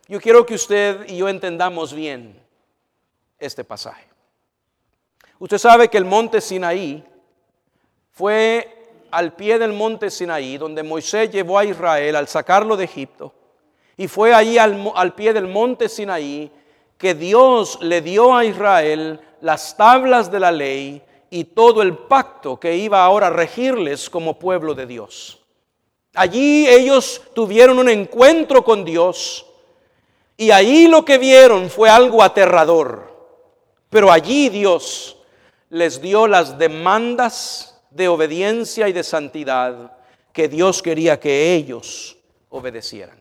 Yo quiero que usted y yo entendamos bien este pasaje. Usted sabe que el monte Sinaí fue al pie del monte Sinaí, donde Moisés llevó a Israel al sacarlo de Egipto. Y fue allí al pie del monte Sinaí que Dios le dio a Israel las tablas de la ley y todo el pacto que iba ahora a regirles como pueblo de Dios. Allí ellos tuvieron un encuentro con Dios y ahí lo que vieron fue algo aterrador. Pero allí Dios les dio las demandas de obediencia y de santidad que Dios quería que ellos obedecieran.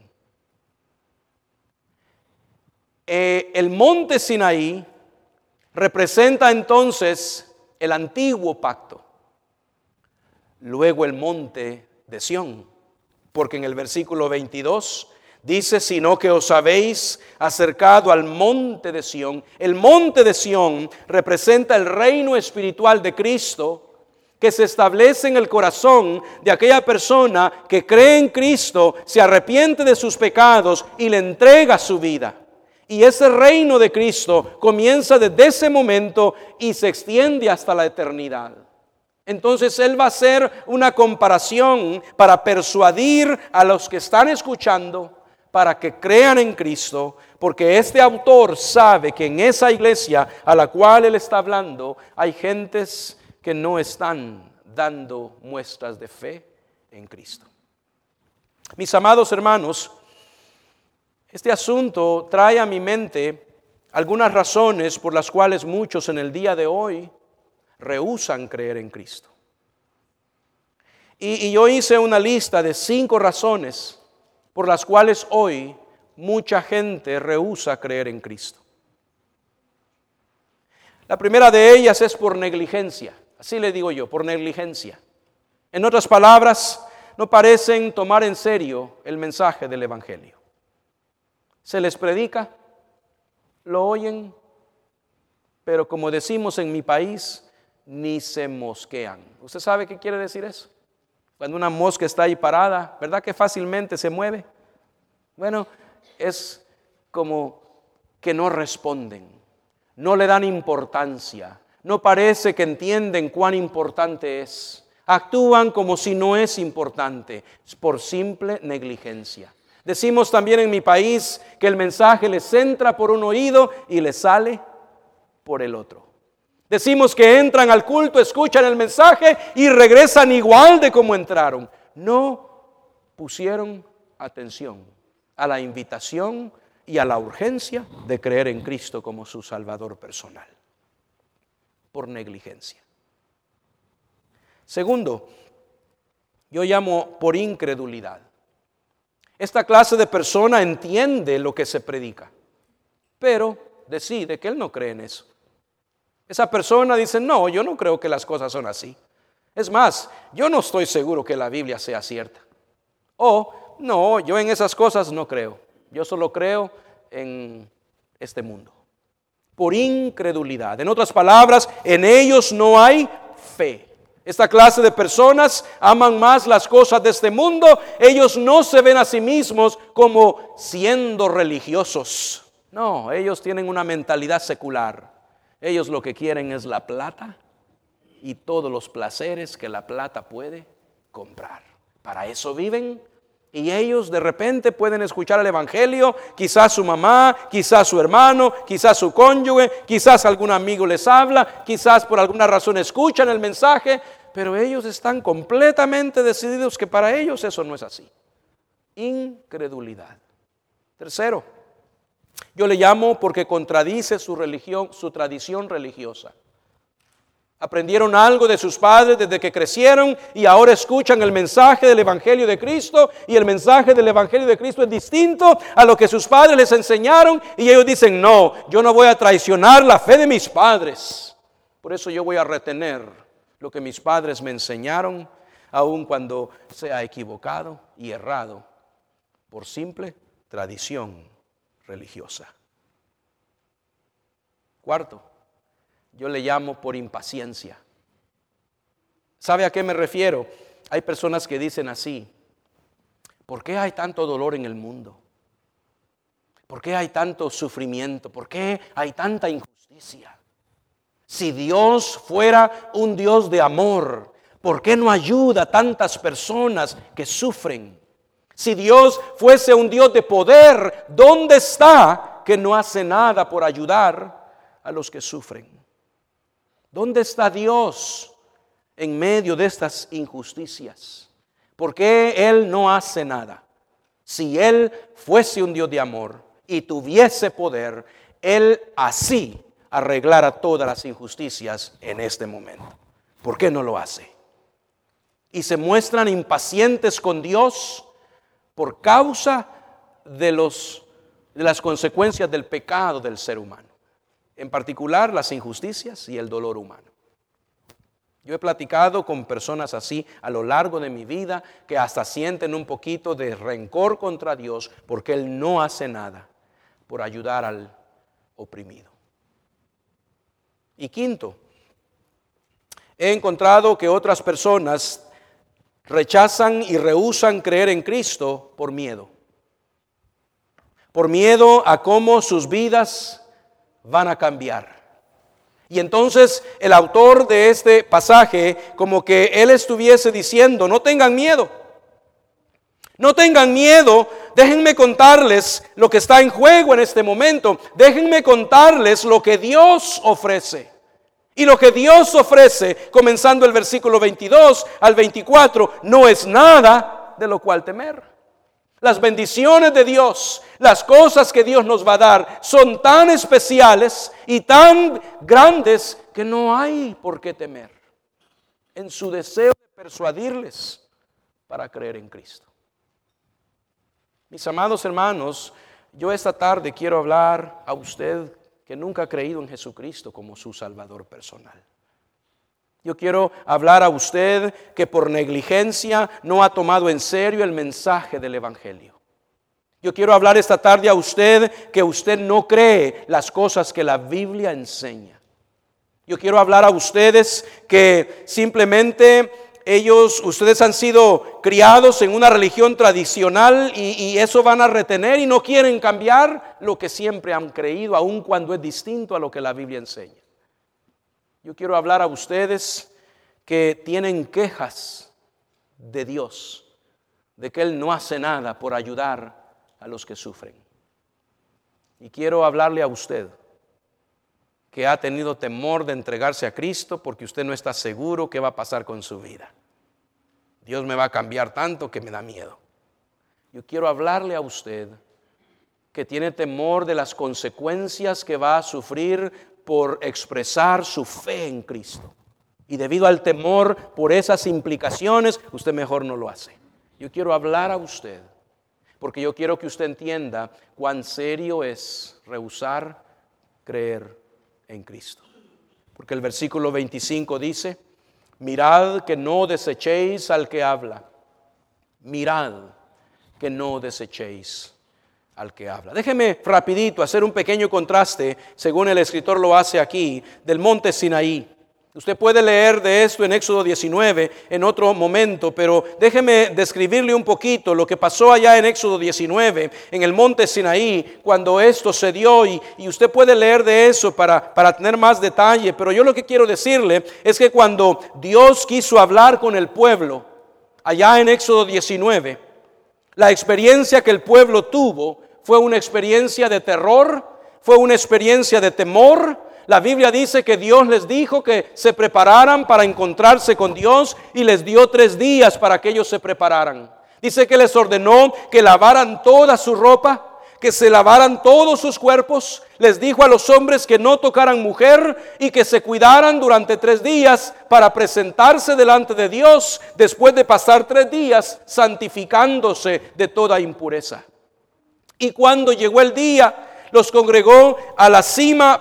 El monte Sinaí representa entonces el antiguo pacto. Luego el monte de Sión, porque en el versículo 22 dice, sino que os habéis acercado al monte de Sión. El monte de Sión representa el reino espiritual de Cristo que se establece en el corazón de aquella persona que cree en Cristo, se arrepiente de sus pecados y le entrega su vida. Y ese reino de Cristo comienza desde ese momento y se extiende hasta la eternidad. Entonces Él va a hacer una comparación para persuadir a los que están escuchando para que crean en Cristo, porque este autor sabe que en esa iglesia a la cual Él está hablando hay gentes que no están dando muestras de fe en Cristo. Mis amados hermanos, este asunto trae a mi mente algunas razones por las cuales muchos en el día de hoy rehúsan creer en Cristo. Y yo hice una lista de 5 razones por las cuales hoy mucha gente rehúsa creer en Cristo. La primera de ellas es por negligencia, así le digo yo, por negligencia. En otras palabras, no parecen tomar en serio el mensaje del Evangelio. Se les predica, lo oyen, pero como decimos en mi país, ni se mosquean. ¿Usted sabe qué quiere decir eso? Cuando una mosca está ahí parada, ¿verdad que fácilmente se mueve? Bueno, es como que no responden, no le dan importancia, no parece que entienden cuán importante es. Actúan como si no es importante, por simple negligencia. Decimos también en mi país que el mensaje les entra por un oído y les sale por el otro. Decimos que entran al culto, escuchan el mensaje y regresan igual de como entraron. No pusieron atención a la invitación y a la urgencia de creer en Cristo como su Salvador personal, por negligencia. Segundo, yo llamo por incredulidad. Esta clase de persona entiende lo que se predica, pero decide que él no cree en eso. Esa persona dice, no, yo no creo que las cosas son así. Es más, yo no estoy seguro que la Biblia sea cierta. O, no, yo en esas cosas no creo. Yo solo creo en este mundo. Por incredulidad. En otras palabras, en ellos no hay fe. Esta clase de personas aman más las cosas de este mundo. Ellos no se ven a sí mismos como siendo religiosos. No, ellos tienen una mentalidad secular. Ellos lo que quieren es la plata y todos los placeres que la plata puede comprar. Para eso viven. Y ellos de repente pueden escuchar el Evangelio, quizás su mamá, quizás su hermano, quizás su cónyuge, quizás algún amigo les habla, quizás por alguna razón escuchan el mensaje, pero ellos están completamente decididos que para ellos eso no es así. Incredulidad. Tercero, yo le llamo porque contradice su religión, su tradición religiosa. Aprendieron algo de sus padres desde que crecieron y ahora escuchan el mensaje del Evangelio de Cristo y el mensaje del Evangelio de Cristo es distinto a lo que sus padres les enseñaron y ellos dicen, no, yo no voy a traicionar la fe de mis padres. Por eso yo voy a retener lo que mis padres me enseñaron, aun cuando sea equivocado y errado, por simple tradición religiosa. Cuarto, yo le llamo por impaciencia. ¿Sabe a qué me refiero? Hay personas que dicen así, ¿por qué hay tanto dolor en el mundo? ¿Por qué hay tanto sufrimiento? ¿Por qué hay tanta injusticia? Si Dios fuera un Dios de amor, ¿por qué no ayuda a tantas personas que sufren? Si Dios fuese un Dios de poder, ¿dónde está que no hace nada por ayudar a los que sufren? ¿Dónde está Dios en medio de estas injusticias? ¿Por qué Él no hace nada? Si Él fuese un Dios de amor y tuviese poder, Él así arreglara todas las injusticias en este momento. ¿Por qué no lo hace? Y se muestran impacientes con Dios por causa de las consecuencias del pecado del ser humano. En particular, las injusticias y el dolor humano. Yo he platicado con personas así a lo largo de mi vida que hasta sienten un poquito de rencor contra Dios porque Él no hace nada por ayudar al oprimido. Y quinto, he encontrado que otras personas rechazan y rehúsan creer en Cristo por miedo. Por miedo a cómo sus vidas van a cambiar. Y entonces el autor de este pasaje, como que él estuviese diciendo, no tengan miedo. No tengan miedo, déjenme contarles lo que está en juego en este momento. Déjenme contarles lo que Dios ofrece. Y lo que Dios ofrece, comenzando el versículo 22 al 24, no es nada de lo cual temer. Las bendiciones de Dios, las cosas que Dios nos va a dar, son tan especiales y tan grandes que no hay por qué temer. En su deseo de persuadirles para creer en Cristo. Mis amados hermanos, yo esta tarde quiero hablar a usted que nunca ha creído en Jesucristo como su Salvador personal. Yo quiero hablar a usted que por negligencia no ha tomado en serio el mensaje del Evangelio. Yo quiero hablar esta tarde a usted que usted no cree las cosas que la Biblia enseña. Yo quiero hablar a ustedes que simplemente ustedes han sido criados en una religión tradicional y eso van a retener y no quieren cambiar lo que siempre han creído, aun cuando es distinto a lo que la Biblia enseña. Yo quiero hablar a ustedes que tienen quejas de Dios, de que Él no hace nada por ayudar a los que sufren. Y quiero hablarle a usted que ha tenido temor de entregarse a Cristo porque usted no está seguro qué va a pasar con su vida. Dios me va a cambiar tanto que me da miedo. Yo quiero hablarle a usted que tiene temor de las consecuencias que va a sufrir por expresar su fe en Cristo. Y debido al temor por esas implicaciones, usted mejor no lo hace. Yo quiero hablar a usted, porque yo quiero que usted entienda cuán serio es rehusar creer en Cristo. Porque el versículo 25 dice, mirad que no desechéis al que habla. Mirad que no desechéis al que habla. Déjeme rapidito hacer un pequeño contraste, según el escritor lo hace aquí, del monte Sinaí. Usted puede leer de esto en Éxodo 19 en otro momento, pero déjeme describirle un poquito lo que pasó allá en Éxodo 19, en el monte Sinaí, cuando esto se dio, y usted puede leer de eso para tener más detalle, pero yo lo que quiero decirle es que cuando Dios quiso hablar con el pueblo, allá en Éxodo 19, la experiencia que el pueblo tuvo fue una experiencia de terror, fue una experiencia de temor. La Biblia dice que Dios les dijo que se prepararan para encontrarse con Dios y les dio 3 días para que ellos se prepararan. Dice que les ordenó que lavaran toda su ropa, que se lavaran todos sus cuerpos. Les dijo a los hombres que no tocaran mujer y que se cuidaran durante 3 días para presentarse delante de Dios después de pasar 3 días santificándose de toda impureza. Y cuando llegó el día, los congregó a la cima,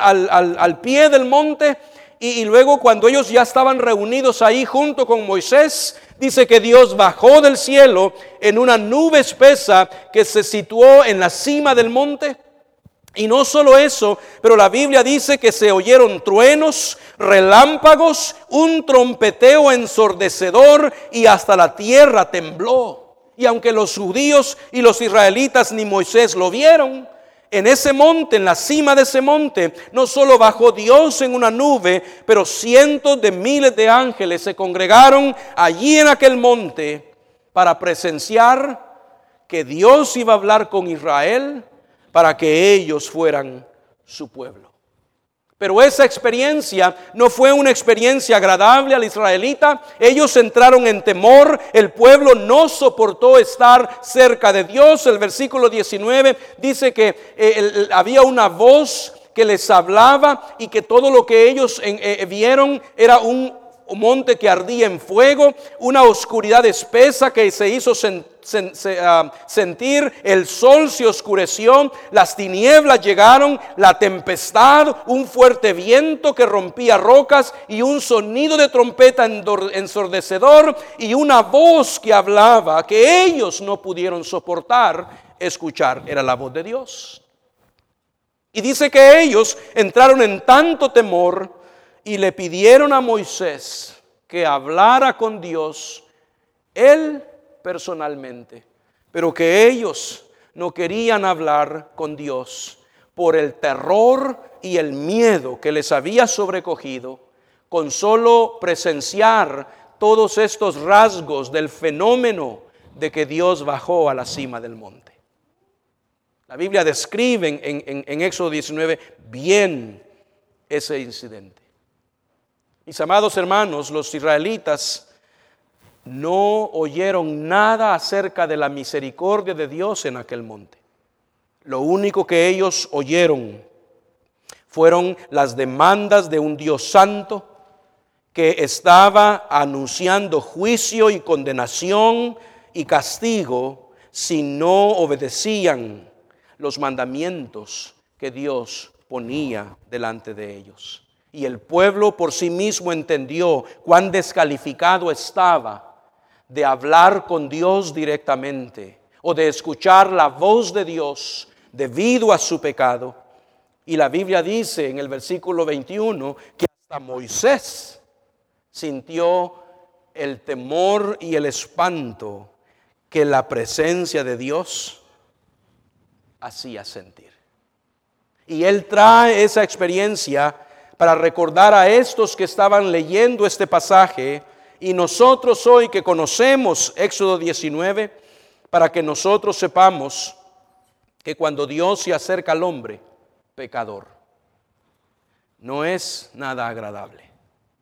al pie del monte, y luego cuando ellos ya estaban reunidos ahí junto con Moisés, dice que Dios bajó del cielo en una nube espesa que se situó en la cima del monte. Y no solo eso, pero la Biblia dice que se oyeron truenos, relámpagos, un trompeteo ensordecedor y hasta la tierra tembló. Y aunque los judíos y los israelitas ni Moisés lo vieron, En ese monte, en la cima de ese monte, no solo bajó Dios en una nube, pero cientos de miles de ángeles se congregaron allí en aquel monte para presenciar que Dios iba a hablar con Israel para que ellos fueran su pueblo. Pero esa experiencia no fue una experiencia agradable al israelita. Ellos entraron en temor. El pueblo no soportó estar cerca de Dios. El versículo 19 dice que había una voz que les hablaba y que todo lo que ellos vieron era un monte que ardía en fuego, una oscuridad espesa que se hizo sentir, el sol se oscureció, las tinieblas llegaron, la tempestad, un fuerte viento que rompía rocas y un sonido de trompeta ensordecedor y una voz que hablaba que ellos no pudieron soportar escuchar. Era la voz de Dios. Y dice que ellos entraron en tanto temor y le pidieron a Moisés que hablara con Dios, él personalmente, pero que ellos no querían hablar con Dios por el terror y el miedo que les había sobrecogido con solo presenciar todos estos rasgos del fenómeno de que Dios bajó a la cima del monte. La Biblia describe en Éxodo 19 bien ese incidente. Mis amados hermanos, los israelitas no oyeron nada acerca de la misericordia de Dios en aquel monte. Lo único que ellos oyeron fueron las demandas de un Dios santo que estaba anunciando juicio y condenación y castigo si no obedecían los mandamientos que Dios ponía delante de ellos. Y el pueblo por sí mismo entendió cuán descalificado estaba de hablar con Dios directamente o de escuchar la voz de Dios debido a su pecado. Y la Biblia dice en el versículo 21 que hasta Moisés sintió el temor y el espanto que la presencia de Dios hacía sentir. Y él trae esa experiencia para recordar a estos que estaban leyendo este pasaje y nosotros hoy que conocemos Éxodo 19, para que nosotros sepamos que cuando Dios se acerca al hombre pecador, no es nada agradable.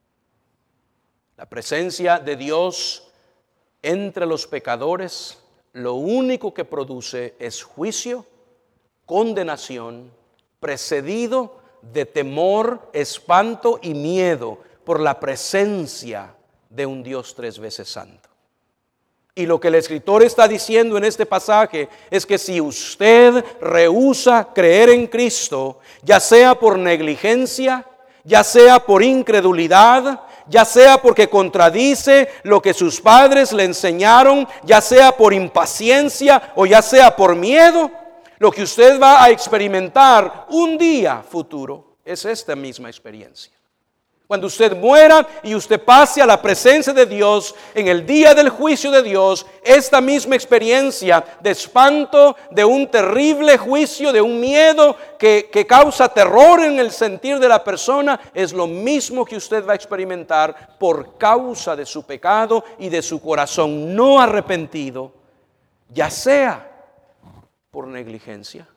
La presencia de Dios entre los pecadores, lo único que produce es juicio, condenación, precedido de temor, espanto y miedo por la presencia de un Dios 3 veces santo. Y lo que el escritor está diciendo en este pasaje es que si usted rehúsa creer en Cristo, ya sea por negligencia, ya sea por incredulidad, ya sea porque contradice lo que sus padres le enseñaron, ya sea por impaciencia o ya sea por miedo, lo que usted va a experimentar un día futuro es esta misma experiencia. Cuando usted muera y usted pase a la presencia de Dios en el día del juicio de Dios, esta misma experiencia de espanto, de un terrible juicio, de un miedo que causa terror en el sentir de la persona, es lo mismo que usted va a experimentar por causa de su pecado y de su corazón no arrepentido, ya sea por negligencia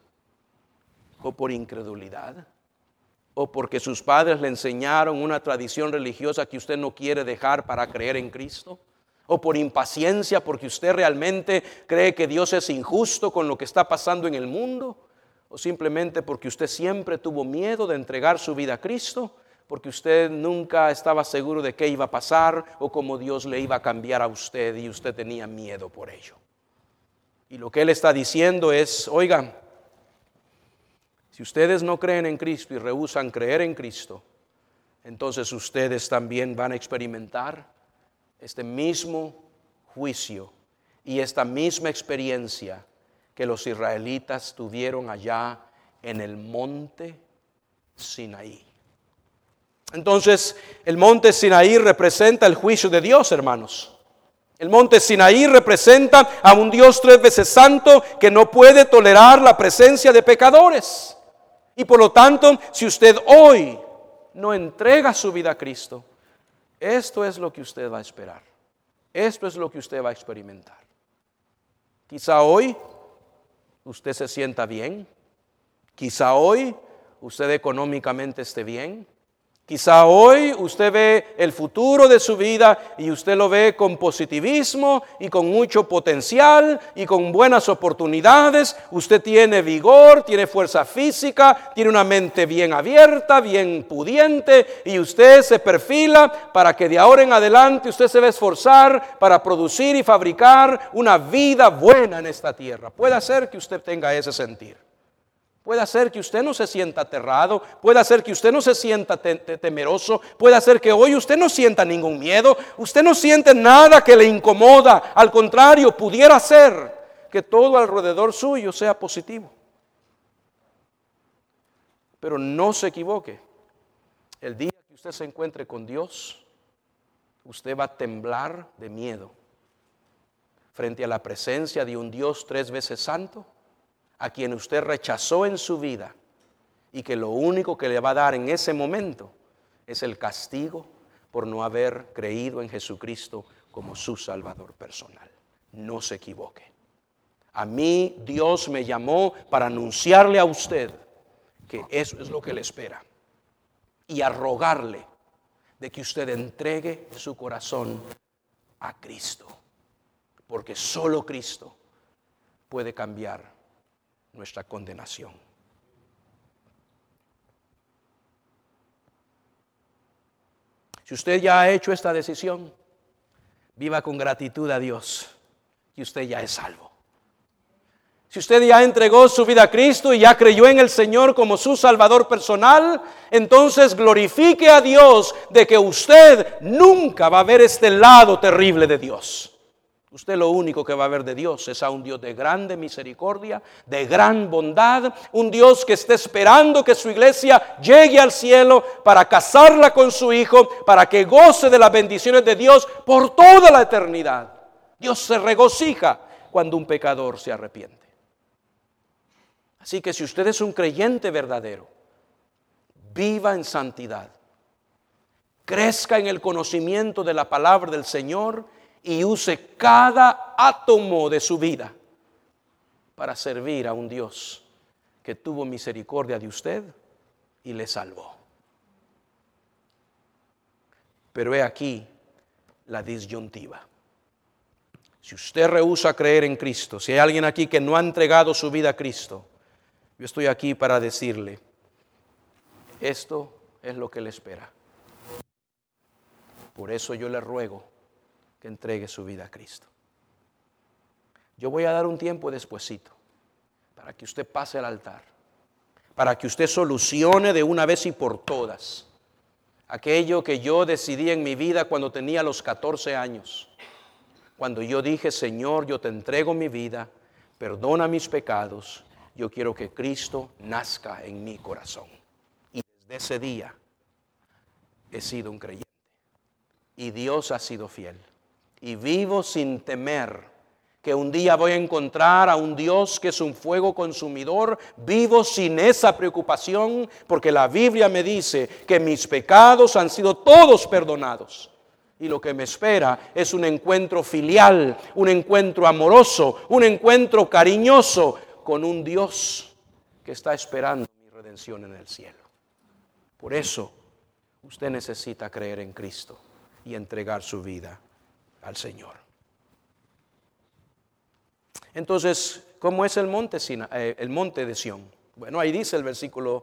o por incredulidad, o porque sus padres le enseñaron una tradición religiosa que usted no quiere dejar para creer en Cristo, o por impaciencia porque usted realmente cree que Dios es injusto con lo que está pasando en el mundo, o simplemente porque usted siempre tuvo miedo de entregar su vida a Cristo, porque usted nunca estaba seguro de qué iba a pasar o cómo Dios le iba a cambiar a usted y usted tenía miedo por ello. Y lo que él está diciendo es, oigan, si ustedes no creen en Cristo y rehúsan creer en Cristo, entonces ustedes también van a experimentar este mismo juicio y esta misma experiencia que los israelitas tuvieron allá en el monte Sinaí. Entonces, el monte Sinaí representa el juicio de Dios, hermanos. El monte Sinaí representa a un Dios 3 veces santo que no puede tolerar la presencia de pecadores. Y por lo tanto, si usted hoy no entrega su vida a Cristo, esto es lo que usted va a esperar. Esto es lo que usted va a experimentar. Quizá hoy usted se sienta bien. Quizá hoy usted económicamente esté bien. Quizá hoy usted ve el futuro de su vida y usted lo ve con positivismo y con mucho potencial y con buenas oportunidades. Usted tiene vigor, tiene fuerza física, tiene una mente bien abierta, bien pudiente, y usted se perfila para que de ahora en adelante usted se va a esforzar para producir y fabricar una vida buena en esta tierra. Puede ser que usted tenga ese sentir. Puede ser que usted no se sienta aterrado, puede ser que usted no se sienta temeroso, puede ser que hoy usted no sienta ningún miedo, usted no siente nada que le incomoda. Al contrario, pudiera ser que todo alrededor suyo sea positivo. Pero no se equivoque, el día que usted se encuentre con Dios, usted va a temblar de miedo frente a la presencia de un Dios 3 veces santo, a quien usted rechazó en su vida, y que lo único que le va a dar en ese momento es el castigo por no haber creído en Jesucristo como su Salvador personal. No se equivoque. A mí Dios me llamó para anunciarle a usted que eso es lo que le espera, y a rogarle de que usted entregue su corazón a Cristo, porque solo Cristo puede cambiar nuestra condenación. Si usted ya ha hecho esta decisión, viva con gratitud a Dios, que usted ya es salvo. Si usted ya entregó su vida a Cristo y ya creyó en el Señor como su Salvador personal, entonces glorifique a Dios de que usted nunca va a ver este lado terrible de Dios. Usted lo único que va a ver de Dios es a un Dios de grande misericordia, de gran bondad, un Dios que está esperando que su iglesia llegue al cielo para casarla con su Hijo, para que goce de las bendiciones de Dios por toda la eternidad. Dios se regocija cuando un pecador se arrepiente. Así que si usted es un creyente verdadero, viva en santidad, crezca en el conocimiento de la palabra del Señor y use cada átomo de su vida para servir a un Dios que tuvo misericordia de usted y le salvó. Pero he aquí la disyuntiva. Si usted rehúsa creer en Cristo, si hay alguien aquí que no ha entregado su vida a Cristo, yo estoy aquí para decirle, esto es lo que le espera. Por eso yo le ruego que entregue su vida a Cristo. Yo voy a dar un tiempo despuesito para que usted pase al altar, para que usted solucione de una vez y por todas aquello que yo decidí en mi vida cuando tenía los 14 años. Cuando yo dije, Señor, yo te entrego mi vida, perdona mis pecados, yo quiero que Cristo nazca en mi corazón. Y desde ese día he sido un creyente. Y Dios ha sido fiel. Y vivo sin temer que un día voy a encontrar a un Dios que es un fuego consumidor. Vivo sin esa preocupación porque la Biblia me dice que mis pecados han sido todos perdonados. Y lo que me espera es un encuentro filial, un encuentro amoroso, un encuentro cariñoso con un Dios que está esperando mi redención en el cielo. Por eso usted necesita creer en Cristo y entregar su vida al Señor. Entonces, ¿cómo es el monte de Sión? Bueno, ahí dice el versículo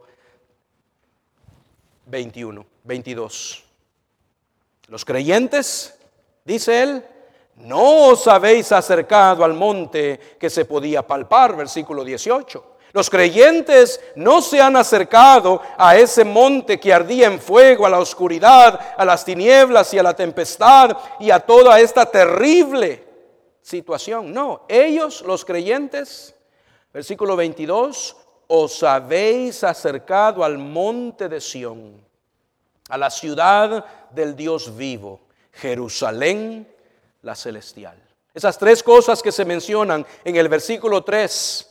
22. Los creyentes, dice él, no os habéis acercado al monte que se podía palpar, versículo 18. Los creyentes no se han acercado a ese monte que ardía en fuego, a la oscuridad, a las tinieblas y a la tempestad y a toda esta terrible situación. No, ellos, los creyentes, versículo 22, os habéis acercado al monte de Sión, a la ciudad del Dios vivo, Jerusalén, la celestial. Esas tres cosas que se mencionan en el versículo 3,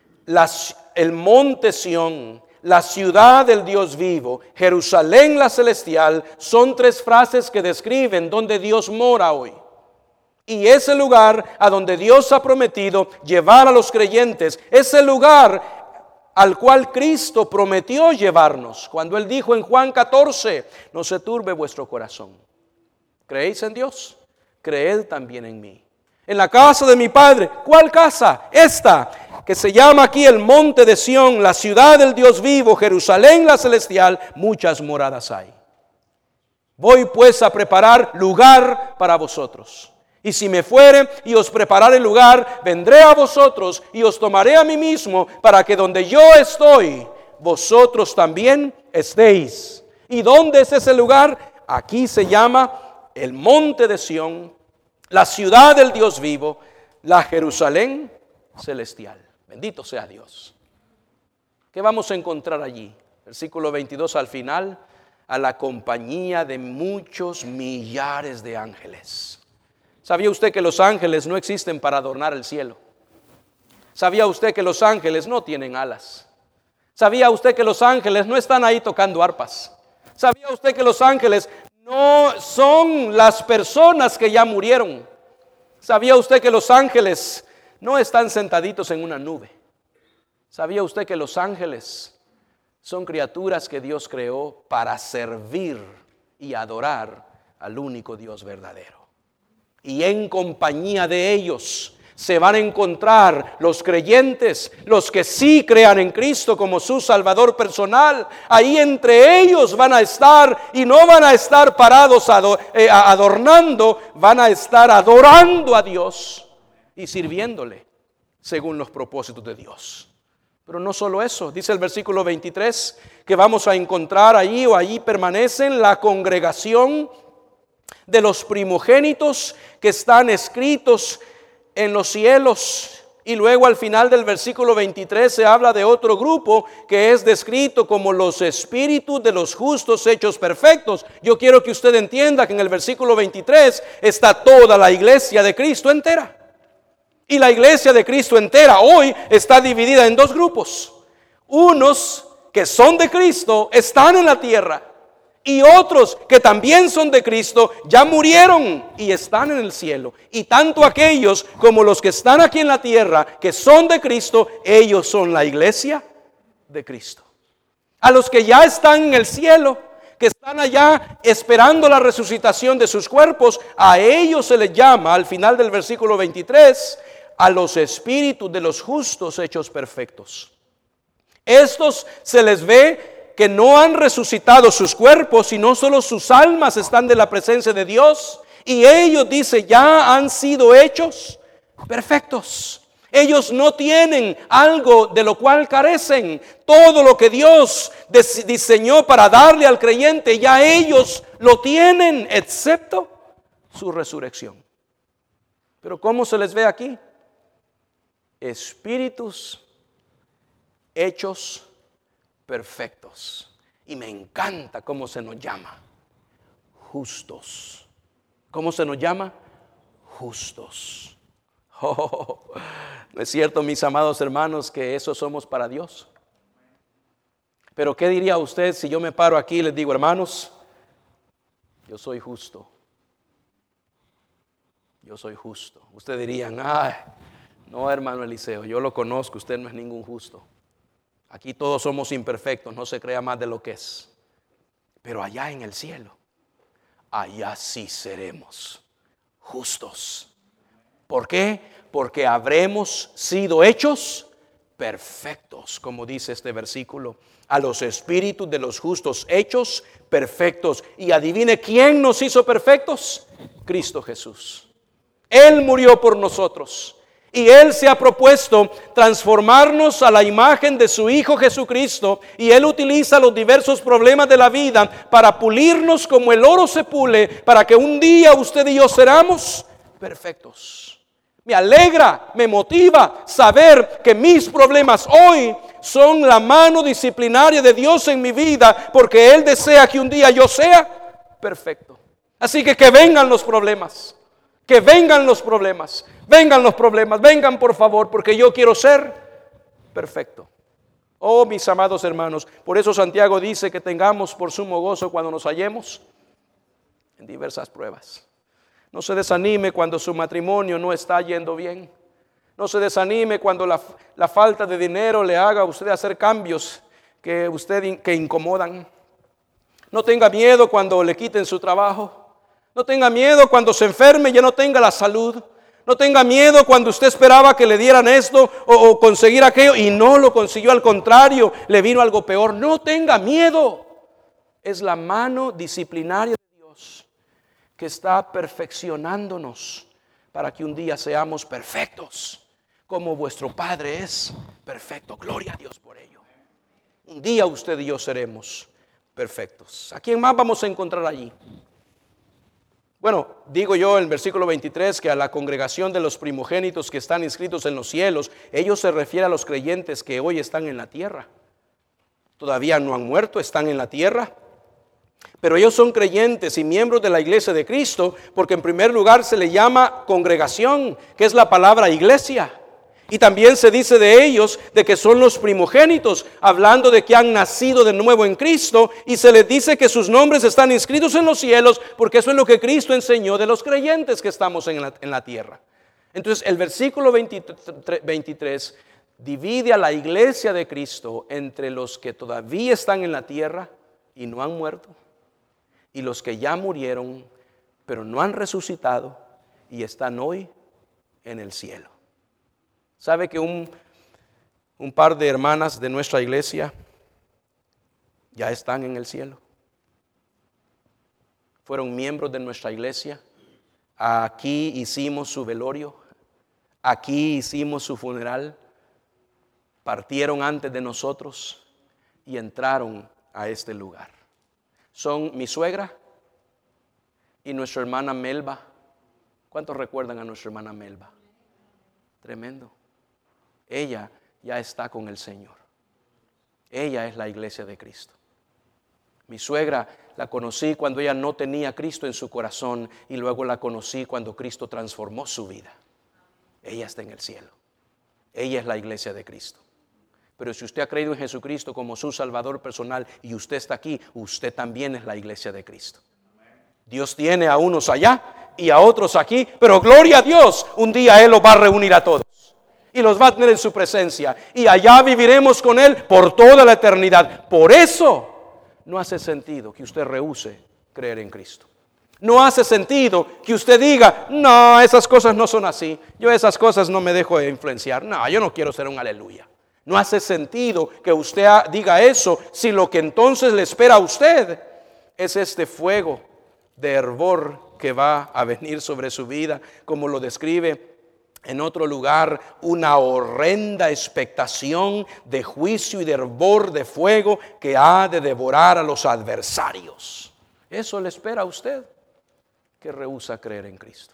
el monte Sión, la ciudad del Dios vivo, Jerusalén la celestial, son tres frases que describen donde Dios mora hoy. Y ese lugar a donde Dios ha prometido llevar a los creyentes, ese lugar al cual Cristo prometió llevarnos, cuando Él dijo en Juan 14, no se turbe vuestro corazón. ¿Creéis en Dios? Creed también en mí. En la casa de mi Padre, ¿cuál casa? Esta, que se llama aquí el monte de Sión, la ciudad del Dios vivo, Jerusalén la celestial, muchas moradas hay. Voy pues a preparar lugar para vosotros. Y si me fuere y os preparare lugar, vendré a vosotros y os tomaré a mí mismo, para que donde yo estoy, vosotros también estéis. ¿Y dónde es ese lugar? Aquí se llama el monte de Sión, la ciudad del Dios vivo, la Jerusalén celestial. Bendito sea Dios. ¿Qué vamos a encontrar allí? Versículo 22 al final, a la compañía de muchos millares de ángeles. ¿Sabía usted que los ángeles no existen para adornar el cielo? ¿Sabía usted que los ángeles no tienen alas? ¿Sabía usted que los ángeles no están ahí tocando arpas? ¿Sabía usted que los ángeles no son las personas que ya murieron? ¿Sabía usted que los ángeles no están sentaditos en una nube? ¿Sabía usted que los ángeles son criaturas que Dios creó para servir y adorar al único Dios verdadero? Y en compañía de ellos se van a encontrar los creyentes, los que sí crean en Cristo como su Salvador personal. Ahí entre ellos van a estar, y no van a estar parados adornando, van a estar adorando a Dios y sirviéndole según los propósitos de Dios. Pero no solo eso, dice el versículo 23, que vamos a encontrar allí, o allí permanecen la congregación de los primogénitos que están escritos en los cielos. Y luego al final del versículo 23 se habla de otro grupo que es descrito como los espíritus de los justos hechos perfectos. Yo quiero que usted entienda que en el versículo 23 está toda la iglesia de Cristo entera. Y la iglesia de Cristo entera hoy está dividida en dos grupos. Unos que son de Cristo están en la tierra, y otros que también son de Cristo ya murieron y están en el cielo. Y tanto aquellos como los que están aquí en la tierra, que son de Cristo, ellos son la iglesia de Cristo. A los que ya están en el cielo, que están allá esperando la resucitación de sus cuerpos, a ellos se les llama, al final del versículo 23, a los espíritus de los justos hechos perfectos. Estos se les ve que no han resucitado sus cuerpos, sino solo sus almas están de la presencia de Dios. Y ellos, dice, ya han sido hechos perfectos. Ellos no tienen algo de lo cual carecen. Todo lo que Dios diseñó para darle al creyente, ya ellos lo tienen, excepto su resurrección. Pero ¿cómo se les ve aquí? Espíritus hechos perfectos. Y me encanta cómo se nos llama: justos. ¿Cómo se nos llama? Justos. Oh, ¿no es cierto, mis amados hermanos, que eso somos para Dios? Pero ¿qué diría usted si yo me paro aquí y les digo: hermanos, yo soy justo? Yo soy justo. Ustedes dirían: ay, no, hermano Eliseo, yo lo conozco, usted no es ningún justo. Aquí todos somos imperfectos, no se crea más de lo que es. Pero allá en el cielo, allá sí seremos justos. ¿Por qué? Porque habremos sido hechos perfectos, como dice este versículo. A los espíritus de los justos hechos perfectos. Y adivine quién nos hizo perfectos: Cristo Jesús. Él murió por nosotros. Y Él se ha propuesto transformarnos a la imagen de su Hijo Jesucristo. Y Él utiliza los diversos problemas de la vida para pulirnos como el oro se pule, para que un día usted y yo seramos perfectos. Me alegra, me motiva saber que mis problemas hoy son la mano disciplinaria de Dios en mi vida, porque Él desea que un día yo sea perfecto. Así que vengan los problemas. Que vengan los problemas, vengan por favor, porque yo quiero ser perfecto. Oh, mis amados hermanos, por eso Santiago dice que tengamos por sumo gozo cuando nos hallemos en diversas pruebas. No se desanime cuando su matrimonio no está yendo bien. No se desanime cuando la falta de dinero le haga a usted hacer cambios que incomodan. No tenga miedo cuando le quiten su trabajo. No tenga miedo cuando se enferme y ya no tenga la salud. No tenga miedo cuando usted esperaba que le dieran esto o conseguir aquello y no lo consiguió, al contrario, le vino algo peor. No tenga miedo. Es la mano disciplinaria de Dios que está perfeccionándonos para que un día seamos perfectos, como vuestro Padre es perfecto. Gloria a Dios por ello. Un día usted y yo seremos perfectos. ¿A quién más vamos a encontrar allí? Bueno, digo yo en el versículo 23 que a la congregación de los primogénitos que están inscritos en los cielos, ellos se refieren a los creyentes que hoy están en la tierra. Todavía no han muerto, están en la tierra. Pero ellos son creyentes y miembros de la iglesia de Cristo, porque en primer lugar se le llama congregación, que es la palabra iglesia. Y también se dice de ellos de que son los primogénitos, hablando de que han nacido de nuevo en Cristo, y se les dice que sus nombres están inscritos en los cielos, porque eso es lo que Cristo enseñó de los creyentes que estamos en la tierra. Entonces el versículo 23 divide a la iglesia de Cristo entre los que todavía están en la tierra y no han muerto, y los que ya murieron pero no han resucitado y están hoy en el cielo. ¿Sabe que un par de hermanas de nuestra iglesia ya están en el cielo? Fueron miembros de nuestra iglesia. Aquí hicimos su velorio. Aquí hicimos su funeral. Partieron antes de nosotros y entraron a este lugar. Son mi suegra y nuestra hermana Melba. ¿Cuántos recuerdan a nuestra hermana Melba? Tremendo. Ella ya está con el Señor. Ella es la iglesia de Cristo. Mi suegra la conocí cuando ella no tenía a Cristo en su corazón y luego la conocí cuando Cristo transformó su vida. Ella está en el cielo. Ella es la iglesia de Cristo. Pero si usted ha creído en Jesucristo como su Salvador personal y usted está aquí, usted también es la iglesia de Cristo. Dios tiene a unos allá y a otros aquí, pero gloria a Dios, un día Él los va a reunir a todos. Y los va a tener en su presencia. Y allá viviremos con Él por toda la eternidad. Por eso no hace sentido que usted rehúse creer en Cristo. No hace sentido que usted diga, no, esas cosas no son así. Yo esas cosas no me dejo influenciar. No, yo no quiero ser un aleluya. No hace sentido que usted diga eso si lo que entonces le espera a usted es este fuego de hervor que va a venir sobre su vida, como lo describe en otro lugar, una horrenda expectación de juicio y de hervor de fuego que ha de devorar a los adversarios. Eso le espera a usted que rehúsa creer en Cristo,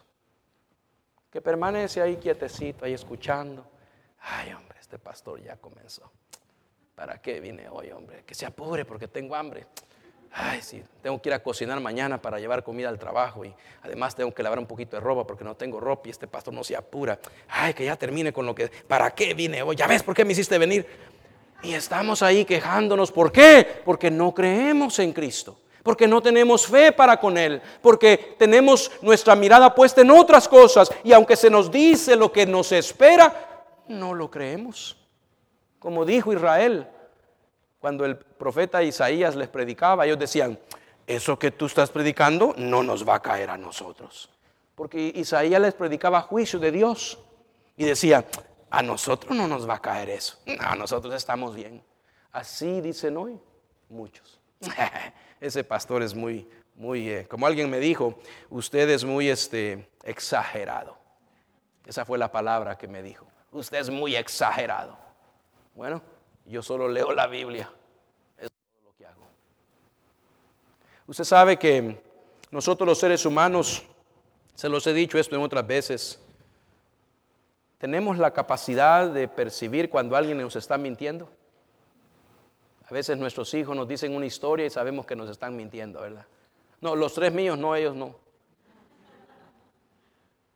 que permanece ahí quietecito, ahí escuchando. Ay, hombre, este pastor ya comenzó. ¿Para qué vine hoy, hombre? Que se apure porque tengo hambre. Ay, sí, tengo que ir a cocinar mañana para llevar comida al trabajo y además tengo que lavar un poquito de ropa porque no tengo ropa y este pastor no se apura. Ay, que ya termine con lo que... ¿Para qué vine hoy? ¿Ya ves por qué me hiciste venir? Y estamos ahí quejándonos. ¿Por qué? Porque no creemos en Cristo. Porque no tenemos fe para con Él. Porque tenemos nuestra mirada puesta en otras cosas. Y aunque se nos dice lo que nos espera, no lo creemos. Como dijo Israel, cuando el profeta Isaías les predicaba, ellos decían, eso que tú estás predicando no nos va a caer a nosotros. Porque Isaías les predicaba juicio de Dios. Y decía, a nosotros no nos va a caer eso. No, nosotros estamos bien. Así dicen hoy muchos. Ese pastor es muy, como alguien me dijo, usted es muy exagerado. Esa fue la palabra que me dijo. Usted es muy exagerado. Bueno, yo solo leo la Biblia. Es todo lo que hago. Usted sabe que nosotros los seres humanos, se los he dicho esto en otras veces, tenemos la capacidad de percibir cuando alguien nos está mintiendo. A veces nuestros hijos nos dicen una historia y sabemos que nos están mintiendo, ¿verdad? No, los tres míos no, ellos no.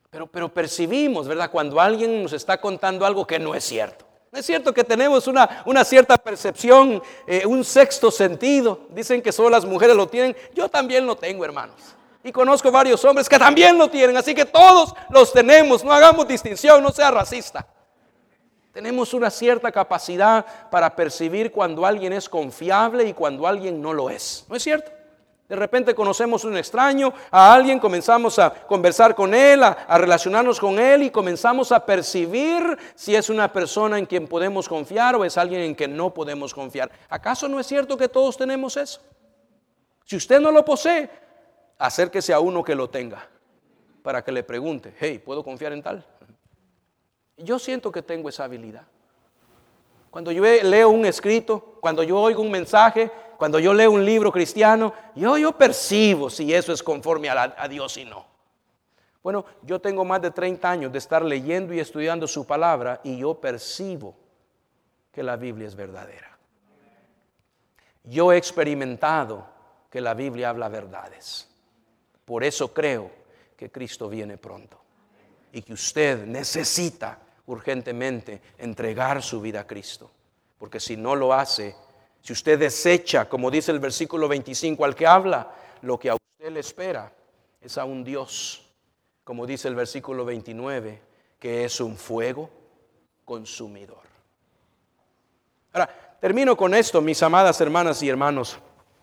Pero percibimos, ¿verdad? Cuando alguien nos está contando algo que no es cierto. No es cierto que tenemos una cierta percepción, un sexto sentido. Dicen que solo las mujeres lo tienen. Yo también lo tengo, hermanos. Y conozco varios hombres que también lo tienen. Así que todos los tenemos. No hagamos distinción, no sea racista. Tenemos una cierta capacidad para percibir cuando alguien es confiable y cuando alguien no lo es. ¿No es cierto? De repente conocemos a un extraño, a alguien, comenzamos a conversar con él, a relacionarnos con él y comenzamos a percibir si es una persona en quien podemos confiar o es alguien en quien no podemos confiar. ¿Acaso no es cierto que todos tenemos eso? Si usted no lo posee, acérquese a uno que lo tenga para que le pregunte, hey, ¿puedo confiar en tal? Yo siento que tengo esa habilidad. Cuando yo leo un escrito, cuando yo oigo un mensaje, cuando yo leo un libro cristiano, yo percibo si eso es conforme a Dios y no. Bueno, yo tengo más de 30 años de estar leyendo y estudiando su palabra y yo percibo que la Biblia es verdadera. Yo he experimentado que la Biblia habla verdades. Por eso creo que Cristo viene pronto y que usted necesita urgentemente entregar su vida a Cristo. Porque si no lo hace, si usted desecha, como dice el versículo 25 al que habla, lo que a usted le espera es a un Dios, como dice el versículo 29, que es un fuego consumidor. Ahora, termino con esto, mis amadas hermanas y hermanos.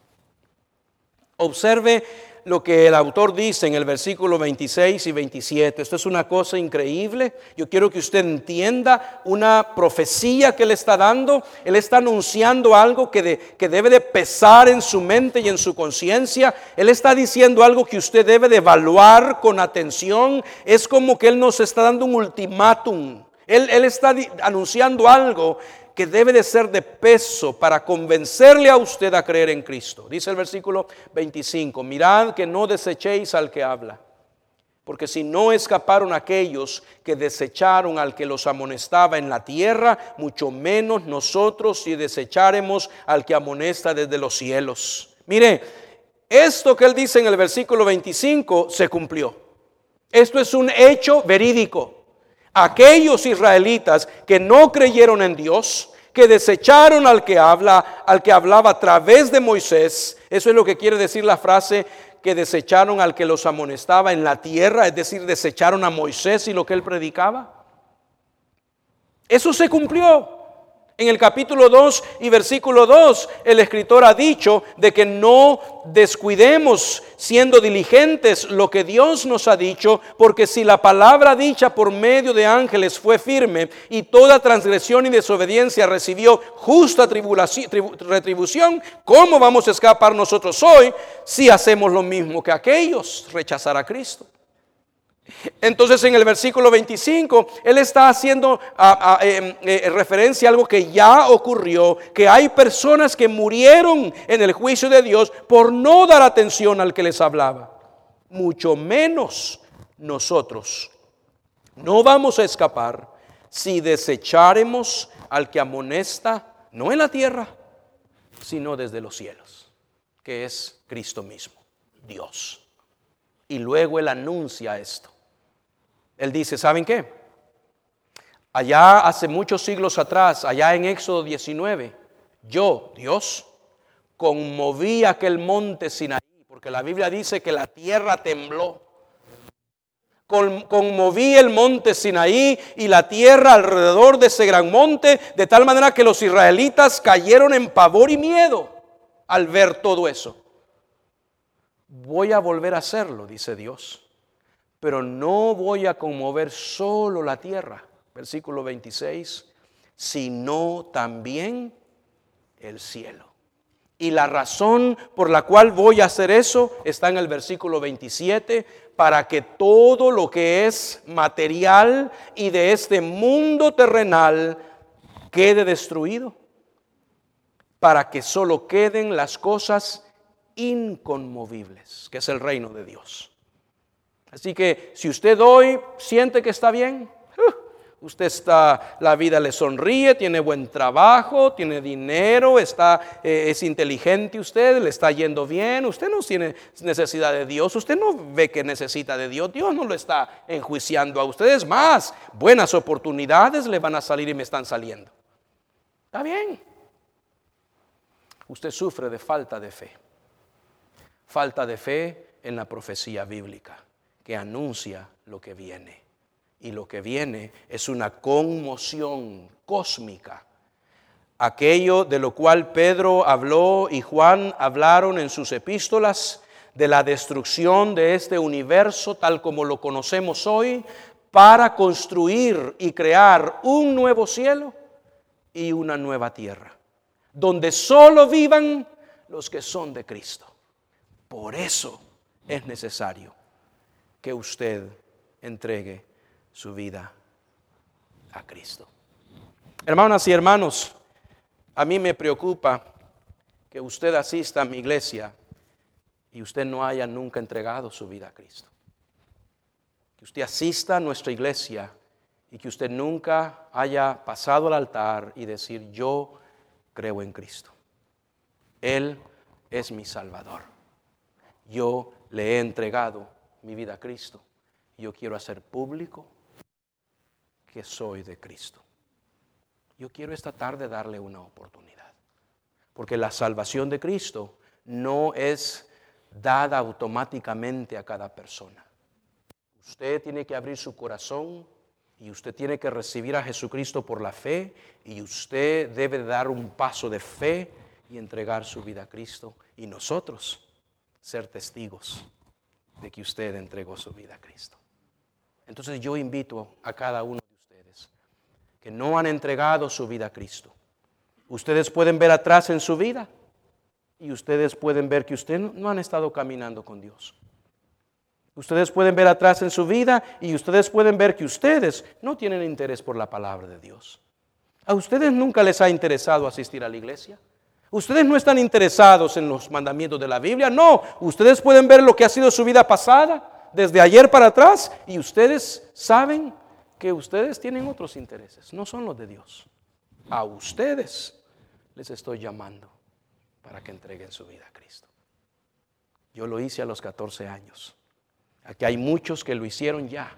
Observe lo que el autor dice en el versículo 26 y 27. Esto es una cosa increíble. Yo quiero que usted entienda una profecía que él está dando. Él está anunciando algo que debe de pesar en su mente y en su conciencia. Él está diciendo algo que usted debe de evaluar con atención. Es como que él nos está dando un ultimátum. Él está anunciando algo que debe de ser de peso para convencerle a usted a creer en Cristo. Dice el versículo 25, mirad que no desechéis al que habla, porque si no escaparon aquellos que desecharon al que los amonestaba en la tierra, mucho menos nosotros si desecharemos al que amonesta desde los cielos. Mire, esto que él dice en el versículo 25 se cumplió. Esto es un hecho verídico. Aquellos israelitas que no creyeron en Dios, que desecharon al que hablaba a través de Moisés, eso es lo que quiere decir la frase que desecharon al que los amonestaba en la tierra, es decir, desecharon a Moisés y lo que él predicaba. Eso se cumplió. En el capítulo 2 y versículo 2, el escritor ha dicho de que no descuidemos siendo diligentes lo que Dios nos ha dicho, porque si la palabra dicha por medio de ángeles fue firme y toda transgresión y desobediencia recibió justa retribución, ¿cómo vamos a escapar nosotros hoy si hacemos lo mismo que aquellos, rechazar a Cristo? Entonces en el versículo 25 él está haciendo referencia a algo que ya ocurrió, que hay personas que murieron en el juicio de Dios por no dar atención al que les hablaba. Mucho menos nosotros no vamos a escapar si desecharemos al que amonesta no en la tierra, sino desde los cielos, que es Cristo mismo, Dios. Y luego él anuncia esto. Él dice, ¿saben qué? Allá hace muchos siglos atrás, allá en Éxodo 19, yo, Dios, conmoví aquel monte Sinaí, porque la Biblia dice que la tierra tembló. Conmoví el monte Sinaí y la tierra alrededor de ese gran monte, de tal manera que los israelitas cayeron en pavor y miedo al ver todo eso. Voy a volver a hacerlo, dice Dios. Pero no voy a conmover solo la tierra, versículo 26, sino también el cielo. Y la razón por la cual voy a hacer eso está en el versículo 27, para que todo lo que es material y de este mundo terrenal quede destruido, para que solo queden las cosas inconmovibles, que es el reino de Dios. Así que si usted hoy siente que está bien, La vida le sonríe, tiene buen trabajo, tiene dinero, es inteligente usted, le está yendo bien, usted no tiene necesidad de Dios, usted no ve que necesita de Dios, Dios no lo está enjuiciando a ustedes más. Buenas oportunidades le van a salir y me están saliendo. Está bien. Usted sufre de falta de fe. Falta de fe en la profecía bíblica que anuncia lo que viene. Y lo que viene es una conmoción cósmica. Aquello de lo cual Pedro habló y Juan hablaron en sus epístolas, de la destrucción de este universo tal como lo conocemos hoy, para construir y crear un nuevo cielo y una nueva tierra, donde solo vivan los que son de Cristo. Por eso es necesario que usted entregue su vida a Cristo. Hermanas y hermanos, a mí me preocupa que usted asista a mi iglesia y usted no haya nunca entregado su vida a Cristo. Que usted asista a nuestra iglesia y que usted nunca haya pasado al altar y decir: yo creo en Cristo. Él es mi Salvador. Yo le he entregado mi vida a Cristo. Yo quiero hacer público que soy de Cristo. Yo quiero esta tarde darle una oportunidad, porque la salvación de Cristo no es dada automáticamente a cada persona. Usted tiene que abrir su corazón y usted tiene que recibir a Jesucristo por la fe, y usted debe dar un paso de fe y entregar su vida a Cristo, y nosotros ser testigos de que usted entregó su vida a Cristo. Entonces yo invito a cada uno que no han entregado su vida a Cristo. Ustedes pueden ver atrás en su vida y ustedes pueden ver que ustedes no han estado caminando con Dios. Ustedes pueden ver atrás en su vida y ustedes pueden ver que ustedes no tienen interés por la palabra de Dios. ¿A ustedes nunca les ha interesado asistir a la iglesia? ¿Ustedes no están interesados en los mandamientos de la Biblia? No, ustedes pueden ver lo que ha sido su vida pasada, desde ayer para atrás, y ustedes saben que ustedes tienen otros intereses, no son los de Dios. A ustedes les estoy llamando para que entreguen su vida a Cristo. Yo lo hice a los 14 años. Aquí hay muchos que lo hicieron ya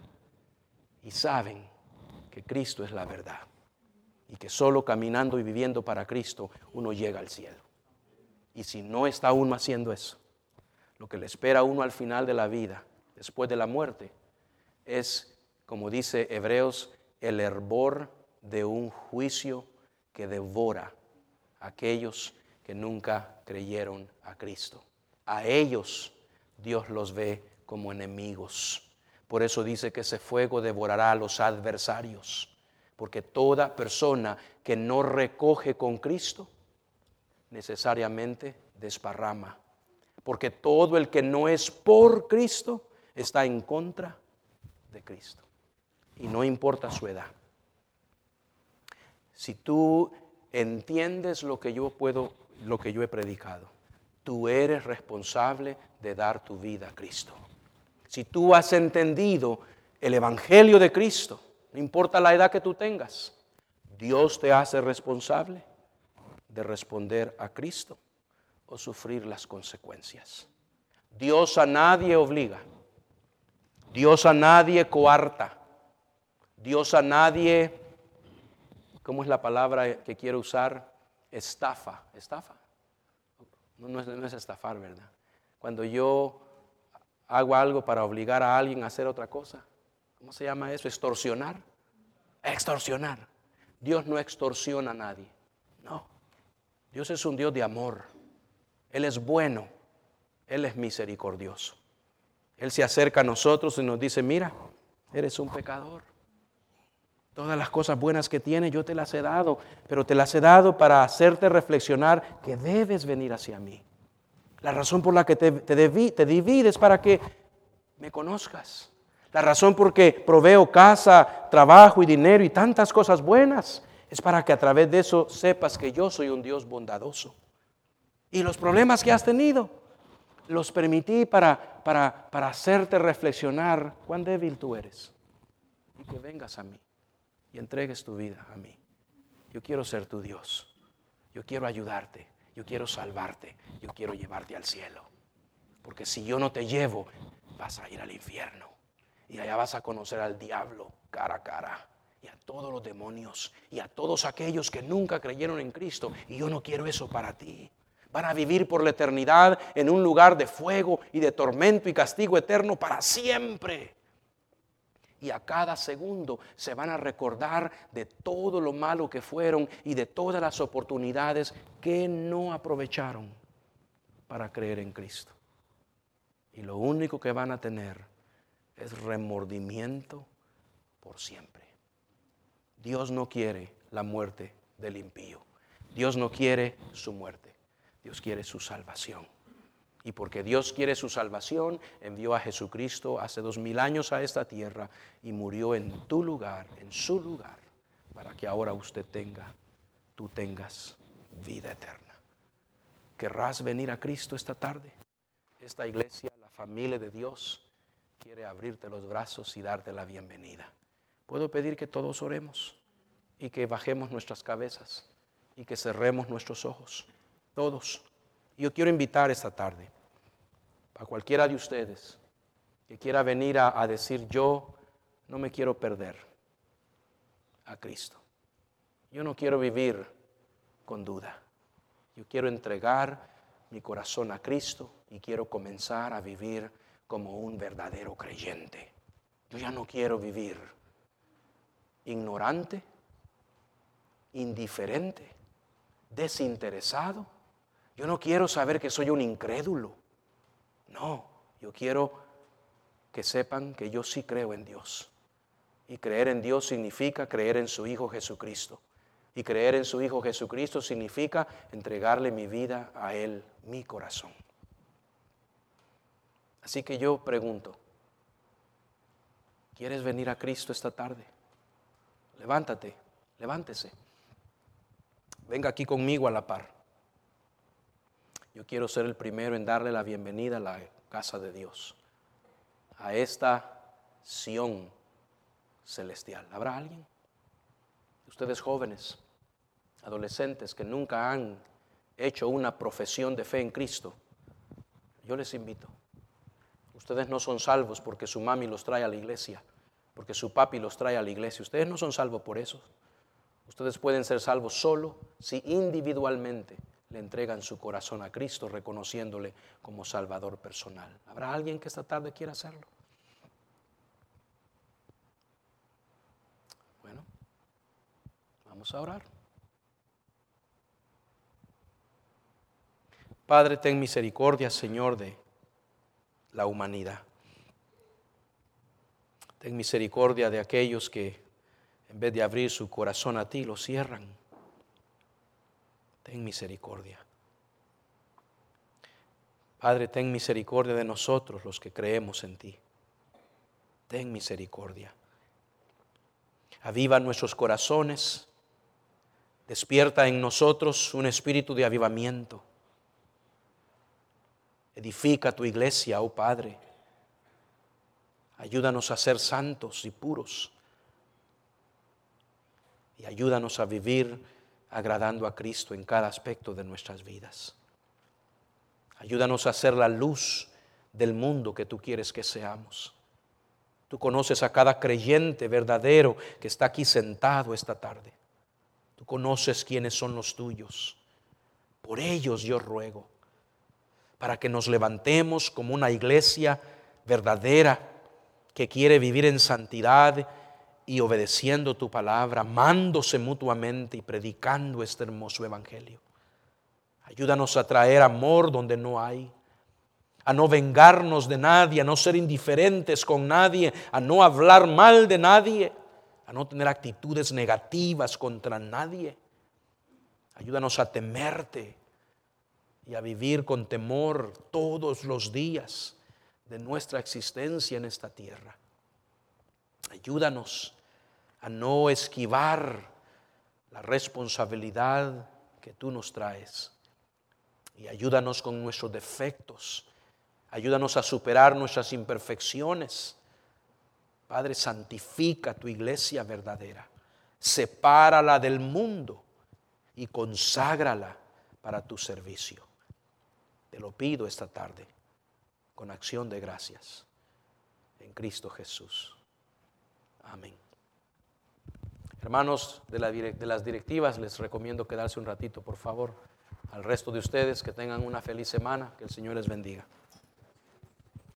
y saben que Cristo es la verdad y que solo caminando y viviendo para Cristo uno llega al cielo. Y si no está uno haciendo eso, lo que le espera a uno al final de la vida, después de la muerte, es, como dice Hebreos, el hervor de un juicio que devora a aquellos que nunca creyeron a Cristo. A ellos Dios los ve como enemigos. Por eso dice que ese fuego devorará a los adversarios, porque toda persona que no recoge con Cristo necesariamente desparrama, porque todo el que no es por Cristo está en contra de Cristo. Y no importa su edad. Si tú entiendes lo que yo he predicado, tú eres responsable de dar tu vida a Cristo. Si tú has entendido el evangelio de Cristo, no importa la edad que tú tengas, Dios te hace responsable de responder a Cristo o sufrir las consecuencias. Dios a nadie obliga. Dios a nadie coarta. Dios a nadie, ¿cómo es la palabra que quiero usar? Estafa. ¿Estafa? No es estafar, ¿verdad? Cuando yo hago algo para obligar a alguien a hacer otra cosa. ¿Cómo se llama eso? Extorsionar. Extorsionar. Dios no extorsiona a nadie. No. Dios es un Dios de amor. Él es bueno. Él es misericordioso. Él se acerca a nosotros y nos dice: mira, eres un pecador. Todas las cosas buenas que tienes yo te las he dado, pero te las he dado para hacerte reflexionar que debes venir hacia mí. La razón por la que te divides para que me conozcas. La razón por que proveo casa, trabajo y dinero y tantas cosas buenas es para que a través de eso sepas que yo soy un Dios bondadoso. Y los problemas que has tenido los permití para hacerte reflexionar cuán débil tú eres y que vengas a mí. y entregues tu vida a mí. Yo quiero ser tu Dios. Yo quiero ayudarte. Yo quiero salvarte. Yo quiero llevarte al cielo. Porque si yo no te llevo, vas a ir al infierno. Y allá vas a conocer al diablo cara a cara. Y a todos los demonios. Y a todos aquellos que nunca creyeron en Cristo. Y yo no quiero eso para ti. Van a vivir por la eternidad en un lugar de fuego y de tormento y castigo eterno para siempre. Y a cada segundo se van a recordar de todo lo malo que fueron y de todas las oportunidades que no aprovecharon para creer en Cristo. Y lo único que van a tener es remordimiento por siempre. Dios no quiere la muerte del impío. Dios no quiere su muerte. Dios quiere su salvación. Y porque Dios quiere su salvación, envió a Jesucristo hace 2000 años a esta tierra y murió en tu lugar, en su lugar, para que ahora tú tengas vida eterna. ¿Querrás venir a Cristo esta tarde? Esta iglesia, la familia de Dios, quiere abrirte los brazos y darte la bienvenida. Puedo pedir que todos oremos y que bajemos nuestras cabezas y que cerremos nuestros ojos. Todos. Yo quiero invitar esta tarde a cualquiera de ustedes que quiera venir a decir: yo no me quiero perder a Cristo. Yo no quiero vivir con duda. Yo quiero entregar mi corazón a Cristo y quiero comenzar a vivir como un verdadero creyente. Yo ya no quiero vivir ignorante, indiferente, desinteresado. Yo no quiero saber que soy un incrédulo. No, yo quiero que sepan que yo sí creo en Dios. Y creer en Dios significa creer en su Hijo Jesucristo. Y creer en su Hijo Jesucristo significa entregarle mi vida a Él, mi corazón. Así que yo pregunto, ¿quieres venir a Cristo esta tarde? Levántese. Venga aquí conmigo a la par. Yo quiero ser el primero en darle la bienvenida a la casa de Dios, a esta Sión celestial. ¿Habrá alguien? Ustedes jóvenes, adolescentes que nunca han hecho una profesión de fe en Cristo, yo les invito. Ustedes no son salvos porque su mami los trae a la iglesia, porque su papi los trae a la iglesia. Ustedes no son salvos por eso. Ustedes pueden ser salvos solo si individualmente le entregan su corazón a Cristo, reconociéndole como Salvador personal. ¿Habrá alguien que esta tarde quiera hacerlo? Bueno, vamos a orar. Padre, ten misericordia, Señor, de la humanidad. Ten misericordia de aquellos que en vez de abrir su corazón a ti, lo cierran. Ten misericordia. Padre, ten misericordia de nosotros los que creemos en ti. Ten misericordia. Aviva nuestros corazones. Despierta en nosotros un espíritu de avivamiento. Edifica tu iglesia, oh Padre. Ayúdanos a ser santos y puros. Y ayúdanos a vivir agradando a Cristo en cada aspecto de nuestras vidas. Ayúdanos a ser la luz del mundo que tú quieres que seamos. Tú conoces a cada creyente verdadero que está aquí sentado esta tarde. Tú conoces quiénes son los tuyos. Por ellos yo ruego, para que nos levantemos como una iglesia verdadera que quiere vivir en santidad y obedeciendo tu palabra, amándose mutuamente y predicando este hermoso evangelio. Ayúdanos a traer amor donde no hay, a no vengarnos de nadie, a no ser indiferentes con nadie, a no hablar mal de nadie, a no tener actitudes negativas contra nadie. Ayúdanos a temerte y a vivir con temor todos los días de nuestra existencia en esta tierra. Ayúdanos a no esquivar la responsabilidad que tú nos traes. Y ayúdanos con nuestros defectos. Ayúdanos a superar nuestras imperfecciones. Padre, santifica tu iglesia verdadera. sepárala del mundo y conságrala para tu servicio. Te lo pido esta tarde con acción de gracias en Cristo Jesús. Amén. Hermanos de las directivas, les recomiendo quedarse un ratito, por favor. Al resto de ustedes, que tengan una feliz semana, que el Señor les bendiga.